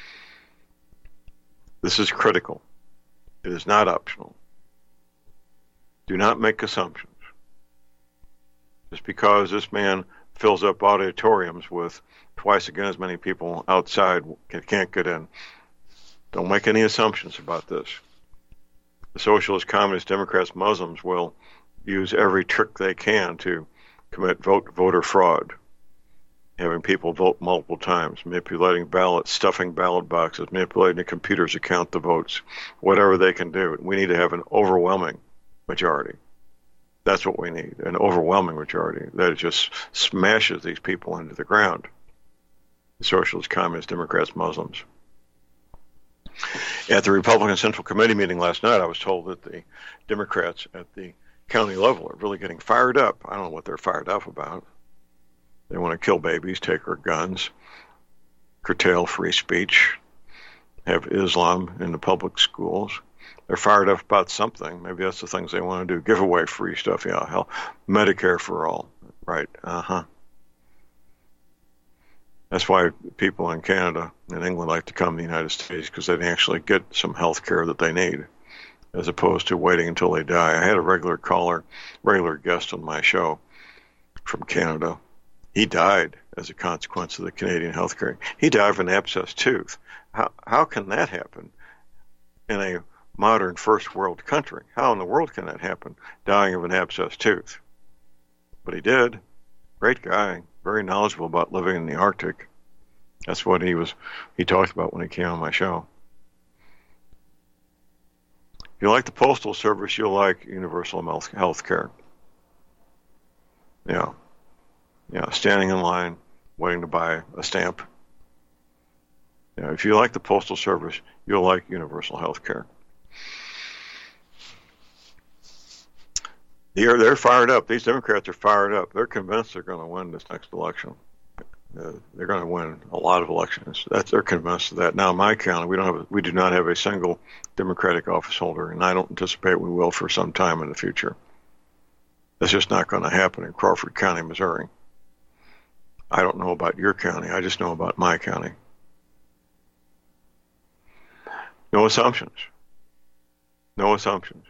This is critical. It is not optional. Do not make assumptions. Just because this man fills up auditoriums with twice again as many people outside can't get in. Don't make any assumptions about this. The socialists, communists, Democrats, Muslims will use every trick they can to commit vote voter fraud, having people vote multiple times, manipulating ballots, stuffing ballot boxes, manipulating the computers to count the votes, whatever they can do. We need to have an overwhelming majority. That's what we need, an overwhelming majority that just smashes these people into the ground. The socialists, communists, Democrats, Muslims. At the Republican Central Committee meeting last night, I was told that the Democrats at the county level are really getting fired up. I don't know what they're fired up about. They want to kill babies, take our guns, curtail free speech, have Islam in the public schools. They're fired up about something. Maybe that's the things they want to do. Give away free stuff. Yeah, hell, Medicare for all. Right. Uh-huh. That's why people in Canada and England like to come to the United States, because they can actually get some health care that they need, as opposed to waiting until they die. I had a regular caller, regular guest on my show from Canada. He died as a consequence of the Canadian health care. He died of an abscessed tooth. How how can that happen in a modern first world country? How in the world can that happen, dying of an abscessed tooth? But he did. Great guy, very knowledgeable about living in the Arctic. That's what he was. He talked about when he came on my show. If you like the Postal Service, you'll like universal health care. Yeah. Yeah, standing in line, waiting to buy a stamp. Yeah, if you like the Postal Service, you'll like universal health care. They're, they're fired up. These Democrats are fired up. They're convinced they're going to win this next election. Uh, they're going to win a lot of elections. That's, they're convinced of that. Now, in my county, we don't have, a, we do not have a single Democratic office holder, and I don't anticipate we will for some time in the future. That's just not going to happen in Crawford County, Missouri. I don't know about your county. I just know about my county. No assumptions. No assumptions.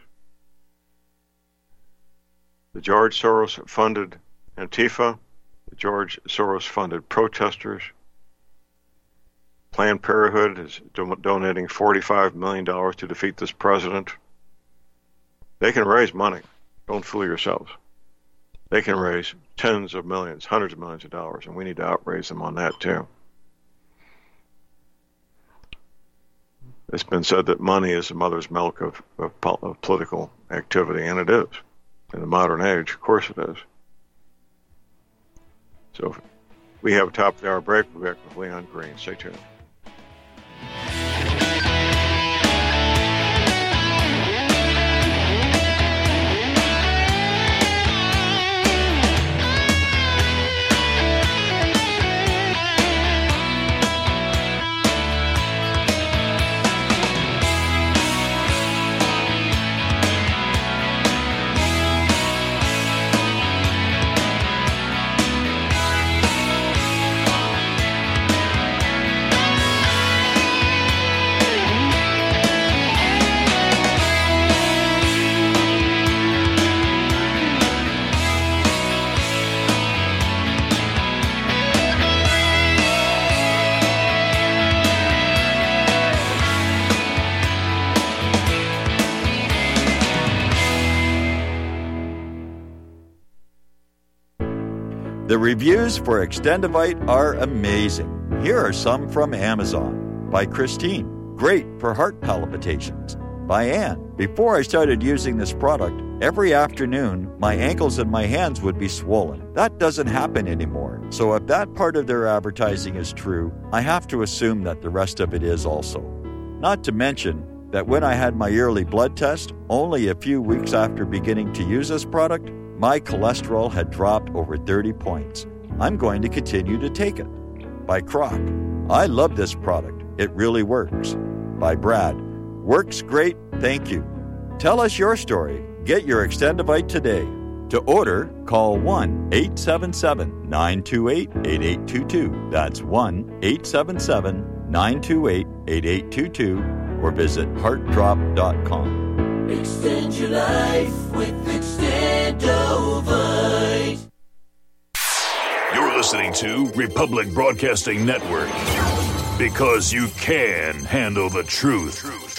The George Soros-funded Antifa, the George Soros-funded protesters. Planned Parenthood is do- donating forty-five million dollars to defeat this president. They can raise money. Don't fool yourselves. They can raise tens of millions, hundreds of millions of dollars, and we need to outraise them on that too. It's been said that money is the mother's milk of, of, of political activity, and it is. In the modern age, of course it is. So we have a top of the hour break. We'll be back with Leon Green. Stay tuned. The reviews for Extendivite are amazing. Here are some from Amazon. By Christine, great for heart palpitations. By Ann, before I started using this product, every afternoon my ankles and my hands would be swollen. That doesn't happen anymore. So if that part of their advertising is true, I have to assume that the rest of it is also. Not to mention that when I had my yearly blood test, only a few weeks after beginning to use this product, my cholesterol had dropped over thirty points. I'm going to continue to take it. By Croc, I love this product. It really works. By Brad, works great, thank you. Tell us your story. Get your Extendivite today. To order, call one eight seven seven, nine two eight, eight eight two two. That's one eight seven seven, nine two eight, eight eight two two or visit heart drop dot com. Extend your life with Extendovite. You're listening to Republic Broadcasting Network. Because you can handle the truth.